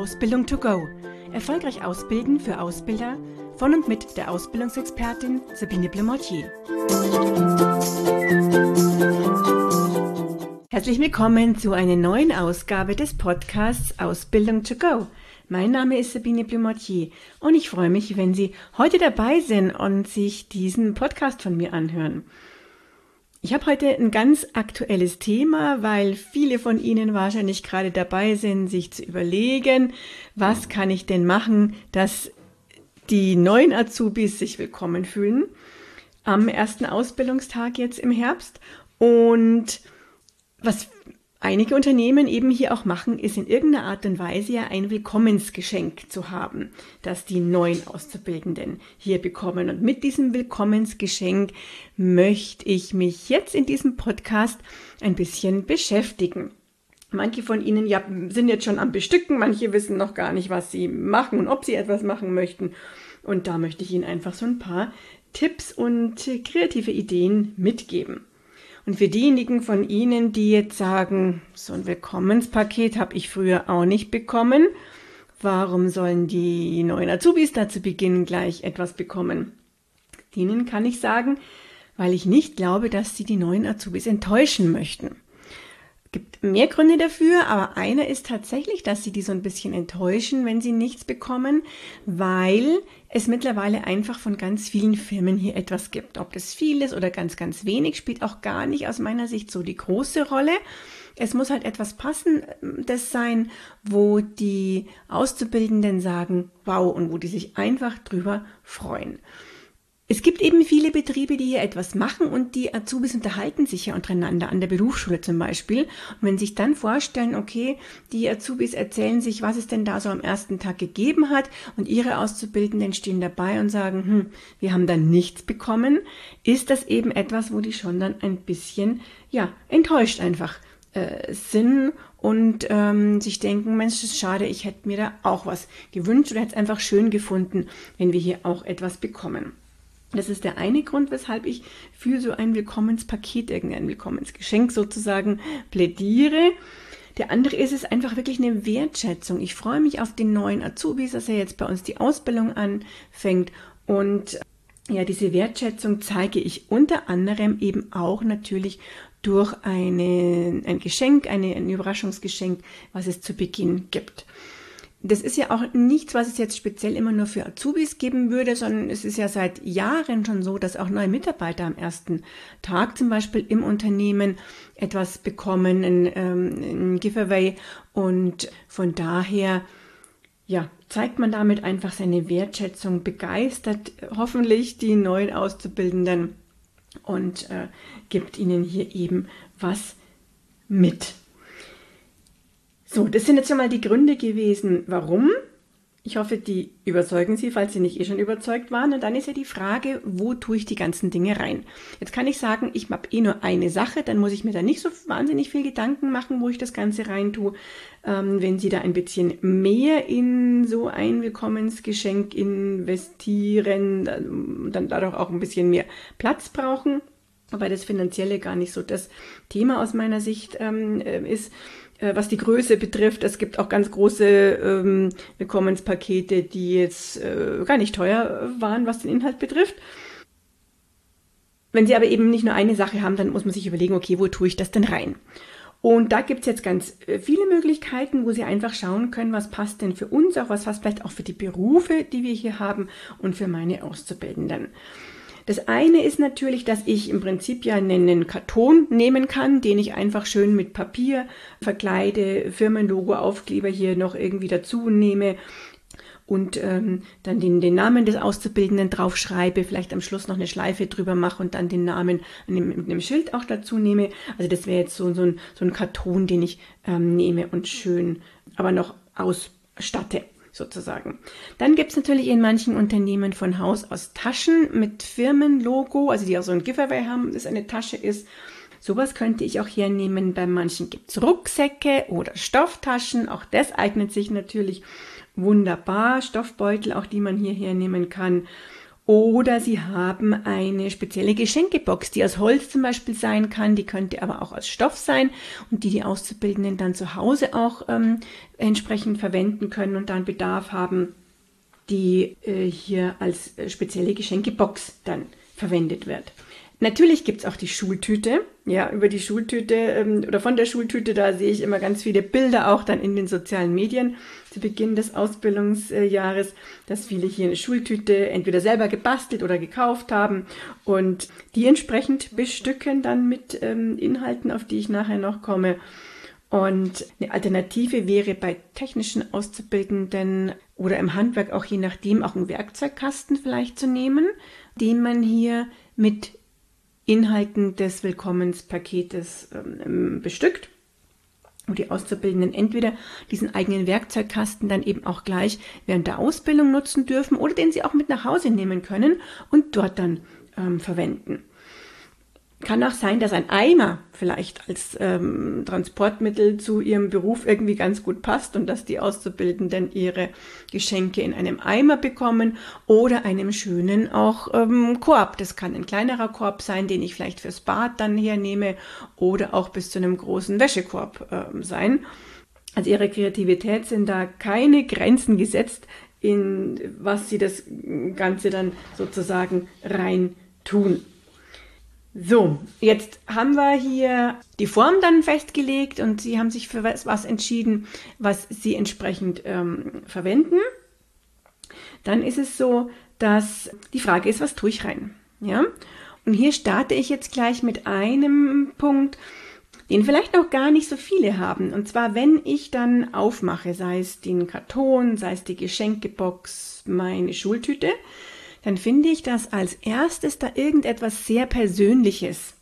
Ausbildung to go. Erfolgreich ausbilden für Ausbilder von und mit der Ausbildungsexpertin Sabine Blemortier. Herzlich willkommen zu einer neuen Ausgabe des Podcasts Ausbildung to go. Mein Name ist Sabine Blemortier und ich freue mich, wenn Sie heute dabei sind und sich diesen Podcast von mir anhören. Ich habe heute ein ganz aktuelles Thema, weil viele von Ihnen wahrscheinlich gerade dabei sind, sich zu überlegen, was kann ich denn machen, dass die neuen Azubis sich willkommen fühlen am ersten Ausbildungstag jetzt im Herbst. Und was einige Unternehmen eben hier auch machen, ist in irgendeiner Art und Weise ja ein Willkommensgeschenk zu haben, das die neuen Auszubildenden hier bekommen. Und mit diesem Willkommensgeschenk möchte ich mich jetzt in diesem Podcast ein bisschen beschäftigen. Manche von Ihnen sind jetzt schon am Bestücken, manche wissen noch gar nicht, was sie machen und ob sie etwas machen möchten. Und da möchte ich Ihnen einfach so ein paar Tipps und kreative Ideen mitgeben. Und für diejenigen von Ihnen, die jetzt sagen, so ein Willkommenspaket habe ich früher auch nicht bekommen, warum sollen die neuen Azubis da zu Beginn gleich etwas bekommen? Ihnen kann ich sagen, weil ich nicht glaube, dass Sie die neuen Azubis enttäuschen möchten. Es gibt mehr Gründe dafür, aber einer ist tatsächlich, dass Sie die so ein bisschen enttäuschen, wenn sie nichts bekommen, weil es mittlerweile einfach von ganz vielen Firmen hier etwas gibt. Ob das viel ist oder ganz, ganz wenig, spielt auch gar nicht aus meiner Sicht so die große Rolle. Es muss halt etwas Passendes sein, wo die Auszubildenden sagen, wow, und wo die sich einfach drüber freuen. Es gibt eben viele Betriebe, die hier etwas machen und die Azubis unterhalten sich ja untereinander, an der Berufsschule zum Beispiel. Und wenn Sie sich dann vorstellen, okay, die Azubis erzählen sich, was es denn da so am ersten Tag gegeben hat und ihre Auszubildenden stehen dabei und sagen, wir haben da nichts bekommen, ist das eben etwas, wo die schon dann ein bisschen, enttäuscht einfach sind und sich denken, Mensch, das ist schade, ich hätte mir da auch was gewünscht oder hätte es einfach schön gefunden, wenn wir hier auch etwas bekommen. Das ist der eine Grund, weshalb ich für so ein Willkommenspaket, irgendein Willkommensgeschenk sozusagen plädiere. Der andere ist es einfach wirklich eine Wertschätzung. Ich freue mich auf den neuen Azubis, dass er jetzt bei uns die Ausbildung anfängt. Und diese Wertschätzung zeige ich unter anderem eben auch natürlich durch ein Geschenk, ein Überraschungsgeschenk, was es zu Beginn gibt. Das ist ja auch nichts, was es jetzt speziell immer nur für Azubis geben würde, sondern es ist ja seit Jahren schon so, dass auch neue Mitarbeiter am ersten Tag zum Beispiel im Unternehmen etwas bekommen, ein Giveaway. Und von daher, zeigt man damit einfach seine Wertschätzung, begeistert hoffentlich die neuen Auszubildenden und gibt ihnen hier eben was mit. So, das sind jetzt schon mal die Gründe gewesen, warum. Ich hoffe, die überzeugen Sie, falls Sie nicht schon überzeugt waren. Und dann ist ja die Frage, wo tue ich die ganzen Dinge rein? Jetzt kann ich sagen, ich habe nur eine Sache, dann muss ich mir da nicht so wahnsinnig viel Gedanken machen, wo ich das Ganze rein tue. Wenn Sie da ein bisschen mehr in so ein Willkommensgeschenk investieren, dann dadurch auch ein bisschen mehr Platz brauchen, wobei das Finanzielle gar nicht so das Thema aus meiner Sicht ist. Was die Größe betrifft, es gibt auch ganz große Willkommenspakete, die jetzt gar nicht teuer waren, was den Inhalt betrifft. Wenn Sie aber eben nicht nur eine Sache haben, dann muss man sich überlegen, okay, wo tue ich das denn rein? Und da gibt es jetzt ganz viele Möglichkeiten, wo Sie einfach schauen können, was passt denn für uns, auch was passt vielleicht auch für die Berufe, die wir hier haben und für meine Auszubildenden. Das eine ist natürlich, dass ich im Prinzip einen Karton nehmen kann, den ich einfach schön mit Papier verkleide, Firmenlogo, Aufkleber hier noch irgendwie dazu nehme und dann den Namen des Auszubildenden draufschreibe, vielleicht am Schluss noch eine Schleife drüber mache und dann den Namen mit einem Schild auch dazu nehme. Also das wäre jetzt so ein Karton, den ich nehme und schön aber noch ausstatte. Sozusagen. Dann gibt es natürlich in manchen Unternehmen von Haus aus Taschen mit Firmenlogo, also die auch so ein Giveaway haben, das eine Tasche ist. Sowas könnte ich auch hernehmen. Bei manchen gibt es Rucksäcke oder Stofftaschen. Auch das eignet sich natürlich wunderbar. Stoffbeutel, auch die man hier hernehmen kann. Oder Sie haben eine spezielle Geschenkebox, die aus Holz zum Beispiel sein kann, die könnte aber auch aus Stoff sein und die Auszubildenden dann zu Hause auch entsprechend verwenden können und dann Bedarf haben, die hier als spezielle Geschenkebox dann verwendet wird. Natürlich gibt es auch die Schultüte. Ja, über die Schultüte oder von der Schultüte, da sehe ich immer ganz viele Bilder auch dann in den sozialen Medien zu Beginn des Ausbildungsjahres, dass viele hier eine Schultüte entweder selber gebastelt oder gekauft haben und die entsprechend bestücken dann mit Inhalten, auf die ich nachher noch komme. Und eine Alternative wäre bei technischen Auszubildenden oder im Handwerk auch je nachdem auch einen Werkzeugkasten vielleicht zu nehmen, den man hier mit Inhalten des Willkommenspaketes bestückt, wo die Auszubildenden entweder diesen eigenen Werkzeugkasten dann eben auch gleich während der Ausbildung nutzen dürfen oder den sie auch mit nach Hause nehmen können und dort dann verwenden. Kann auch sein, dass ein Eimer vielleicht als Transportmittel zu ihrem Beruf irgendwie ganz gut passt und dass die Auszubildenden ihre Geschenke in einem Eimer bekommen oder einem schönen auch Korb. Das kann ein kleinerer Korb sein, den ich vielleicht fürs Bad dann hernehme oder auch bis zu einem großen Wäschekorb sein. Also ihrer Kreativität sind da keine Grenzen gesetzt, in was sie das Ganze dann sozusagen rein tun. So, jetzt haben wir hier die Form dann festgelegt und Sie haben sich für was entschieden, was Sie entsprechend verwenden. Dann ist es so, dass die Frage ist, was tue ich rein? Ja? Und hier starte ich jetzt gleich mit einem Punkt, den vielleicht noch gar nicht so viele haben. Und zwar, wenn ich dann aufmache, sei es den Karton, sei es die Geschenkebox, meine Schultüte, dann finde ich, dass als erstes da irgendetwas sehr Persönliches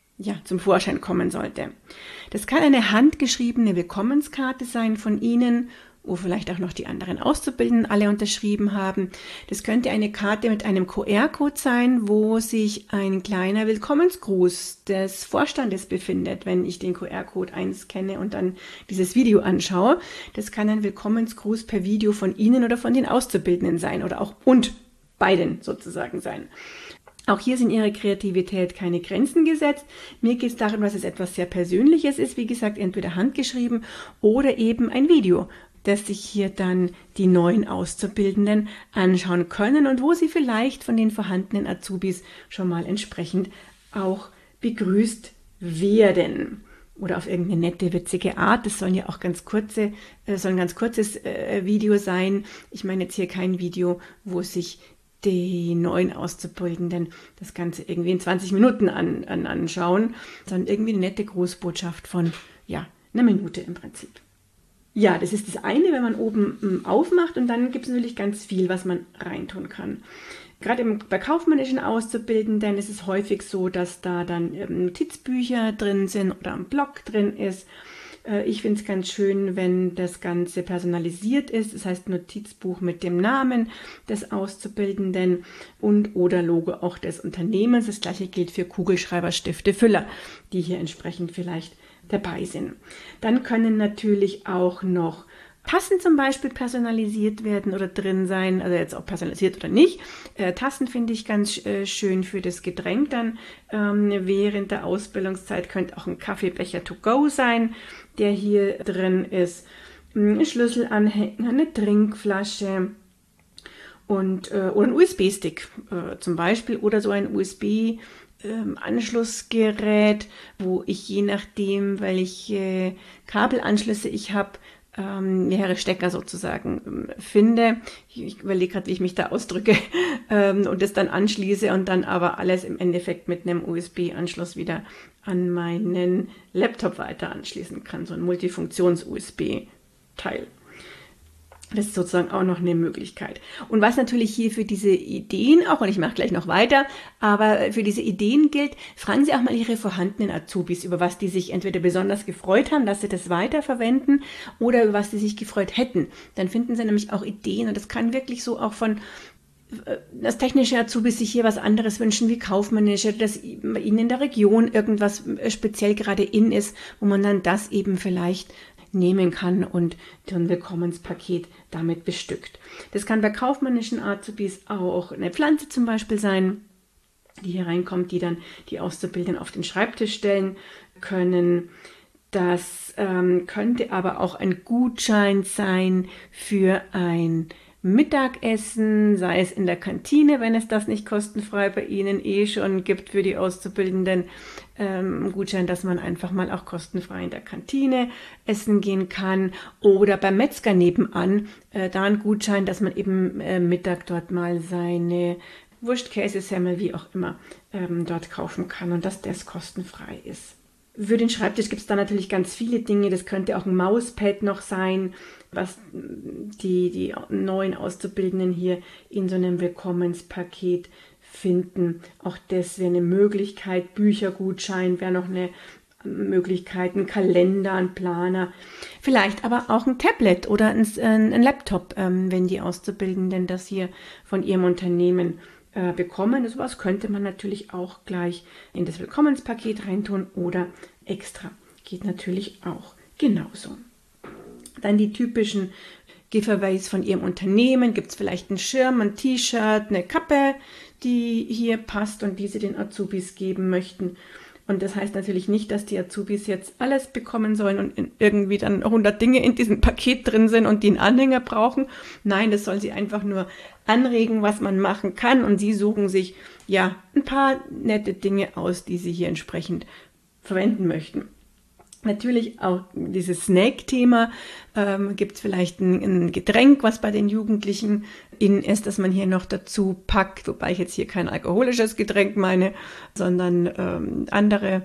zum Vorschein kommen sollte. Das kann eine handgeschriebene Willkommenskarte sein von Ihnen, wo vielleicht auch noch die anderen Auszubildenden alle unterschrieben haben. Das könnte eine Karte mit einem QR-Code sein, wo sich ein kleiner Willkommensgruß des Vorstandes befindet, wenn ich den QR-Code einscanne und dann dieses Video anschaue. Das kann ein Willkommensgruß per Video von Ihnen oder von den Auszubildenden sein oder auch und beiden sozusagen sein. Auch hier sind Ihrer Kreativität keine Grenzen gesetzt. Mir geht es darum, dass es etwas sehr Persönliches ist, wie gesagt, entweder handgeschrieben oder eben ein Video, das sich hier dann die neuen Auszubildenden anschauen können und wo sie vielleicht von den vorhandenen Azubis schon mal entsprechend auch begrüßt werden. Oder auf irgendeine nette, witzige Art. Das soll ja auch soll ein ganz kurzes Video sein. Ich meine jetzt hier kein Video, wo sich die neuen Auszubildenden das Ganze irgendwie in 20 Minuten anschauen, sondern irgendwie eine nette Grußbotschaft von, einer Minute im Prinzip. Ja, das ist das eine, wenn man oben aufmacht und dann gibt es natürlich ganz viel, was man reintun kann. Gerade bei kaufmännischen Auszubildenden ist es häufig so, dass da dann Notizbücher drin sind oder ein Blog drin ist. Ich finde es ganz schön, wenn das Ganze personalisiert ist, das heißt Notizbuch mit dem Namen des Auszubildenden und oder Logo auch des Unternehmens. Das gleiche gilt für Kugelschreiber, Stifte, Füller, die hier entsprechend vielleicht dabei sind. Dann können natürlich auch noch Tassen zum Beispiel personalisiert werden oder drin sein, also jetzt auch personalisiert oder nicht. Tassen finde ich ganz schön für das Getränk dann während der Ausbildungszeit. Könnte auch ein Kaffeebecher to go sein, der hier drin ist. Ein Schlüsselanhänger, eine Trinkflasche und oder ein USB-Stick zum Beispiel oder so ein USB Anschlussgerät, wo ich je nachdem, welche Kabelanschlüsse ich habe, mehrere Stecker sozusagen finde. Ich überlege gerade, wie ich mich da ausdrücke und das dann anschließe und dann aber alles im Endeffekt mit einem USB-Anschluss wieder an meinen Laptop weiter anschließen kann. So ein Multifunktions-USB-Teil. Das ist sozusagen auch noch eine Möglichkeit. Und was natürlich hier für diese Ideen auch, und ich mache gleich noch weiter, aber für diese Ideen gilt, fragen Sie auch mal Ihre vorhandenen Azubis, über was die sich entweder besonders gefreut haben, dass sie das weiterverwenden oder über was sie sich gefreut hätten. Dann finden Sie nämlich auch Ideen und das kann wirklich so auch von das technische Azubis sich hier was anderes wünschen wie kaufmännische, dass Ihnen in der Region irgendwas speziell gerade in ist, wo man dann das eben vielleicht nehmen kann und ein Willkommenspaket damit bestückt. Das kann bei kaufmännischen Azubis auch eine Pflanze zum Beispiel sein, die hier reinkommt, die dann die Auszubildenden auf den Schreibtisch stellen können. Das könnte aber auch ein Gutschein sein für ein Mittagessen, sei es in der Kantine, wenn es das nicht kostenfrei bei Ihnen schon gibt für die Auszubildenden, Gutschein, dass man einfach mal auch kostenfrei in der Kantine essen gehen kann, oder beim Metzger nebenan, da ein Gutschein, dass man eben Mittag dort mal seine Wurst, Käse, Semmel, wie auch immer, dort kaufen kann und dass das kostenfrei ist. Für den Schreibtisch gibt es da natürlich ganz viele Dinge. Das könnte auch ein Mauspad noch sein, was die neuen Auszubildenden hier in so einem Willkommenspaket finden. Auch das wäre eine Möglichkeit. Büchergutschein wäre noch eine Möglichkeit, ein Kalender, ein Planer. Vielleicht aber auch ein Tablet oder ein Laptop, wenn die Auszubildenden das hier von ihrem Unternehmen bekommen. Sowas könnte man natürlich auch gleich in das Willkommenspaket reintun oder extra. Geht natürlich auch genauso. Dann die typischen Giveaways von Ihrem Unternehmen. Gibt es vielleicht einen Schirm, ein T-Shirt, eine Kappe, die hier passt und die Sie den Azubis geben möchten. Und das heißt natürlich nicht, dass die Azubis jetzt alles bekommen sollen und irgendwie dann 100 Dinge in diesem Paket drin sind und die einen Anhänger brauchen. Nein, das soll sie einfach nur anregen, was man machen kann. Und sie suchen sich ja ein paar nette Dinge aus, die sie hier entsprechend verwenden möchten. Natürlich auch dieses Snack-Thema, gibt es vielleicht ein Getränk, was bei den Jugendlichen in ist, dass man hier noch dazu packt, wobei ich jetzt hier kein alkoholisches Getränk meine, sondern andere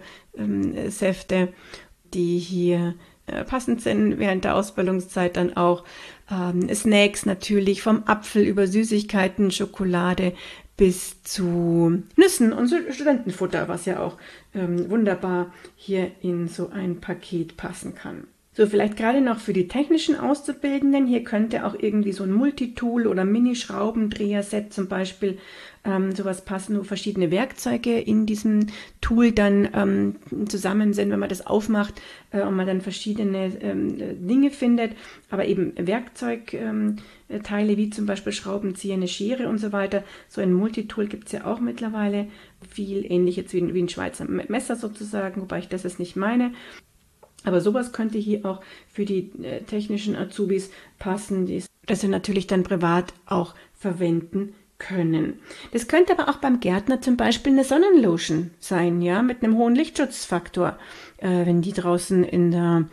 Säfte, die hier passend sind während der Ausbildungszeit, dann auch Snacks natürlich, vom Apfel über Süßigkeiten, Schokolade bis zu Nüssen und Studentenfutter, was ja auch wunderbar hier in so ein Paket passen kann. So, vielleicht gerade noch für die technischen Auszubildenden, hier könnte auch irgendwie so ein Multitool oder Mini-Schraubendreher-Set zum Beispiel sowas passen, wo verschiedene Werkzeuge in diesem Tool dann zusammen sind, wenn man das aufmacht und man dann verschiedene Dinge findet, aber eben Werkzeugteile wie zum Beispiel Schraubenzieher, eine Schere und so weiter. So ein Multitool gibt es ja auch mittlerweile, viel ähnlich jetzt wie ein Schweizer Messer sozusagen, wobei ich das jetzt nicht meine. Aber sowas könnte hier auch für die technischen Azubis passen, das sie natürlich dann privat auch verwenden können. Das könnte aber auch beim Gärtner zum Beispiel eine Sonnenlotion sein, ja, mit einem hohen Lichtschutzfaktor, wenn die draußen in der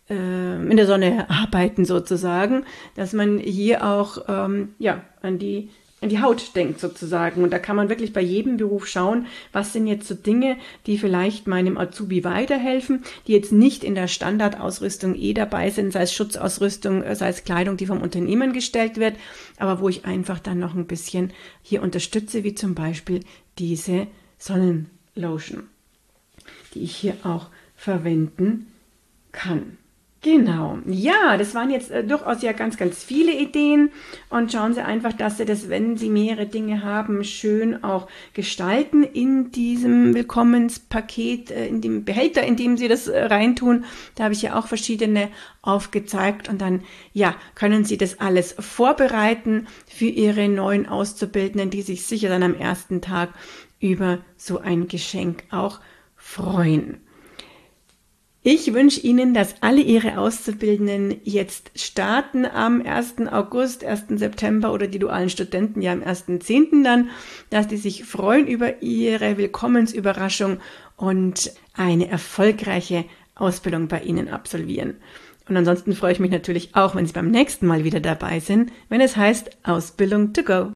Sonne arbeiten sozusagen, dass man hier auch an die Haut denkt sozusagen. Und da kann man wirklich bei jedem Beruf schauen, was sind jetzt so Dinge, die vielleicht meinem Azubi weiterhelfen, die jetzt nicht in der Standardausrüstung dabei sind, sei es Schutzausrüstung, sei es Kleidung, die vom Unternehmen gestellt wird, aber wo ich einfach dann noch ein bisschen hier unterstütze, wie zum Beispiel diese Sonnenlotion, die ich hier auch verwenden kann. Genau, ja, das waren jetzt durchaus ja ganz, ganz viele Ideen und schauen Sie einfach, dass Sie das, wenn Sie mehrere Dinge haben, schön auch gestalten in diesem Willkommenspaket, in dem Behälter, in dem Sie das reintun. Da habe ich ja auch verschiedene aufgezeigt und dann, ja, können Sie das alles vorbereiten für Ihre neuen Auszubildenden, die sich sicher dann am ersten Tag über so ein Geschenk auch freuen. Ich wünsche Ihnen, dass alle Ihre Auszubildenden jetzt starten am 1. August, 1. September oder die dualen Studenten ja am 1.10. dann, dass die sich freuen über Ihre Willkommensüberraschung und eine erfolgreiche Ausbildung bei Ihnen absolvieren. Und ansonsten freue ich mich natürlich auch, wenn Sie beim nächsten Mal wieder dabei sind, wenn es heißt Ausbildung to go.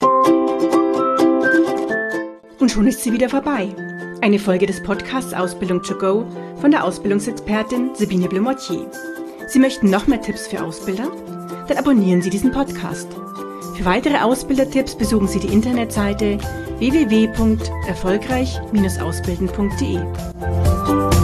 Und schon ist sie wieder vorbei. Eine Folge des Podcasts Ausbildung to go von der Ausbildungsexpertin Sabine Blumottier. Sie möchten noch mehr Tipps für Ausbilder? Dann abonnieren Sie diesen Podcast. Für weitere Ausbildertipps besuchen Sie die Internetseite www.erfolgreich-ausbilden.de.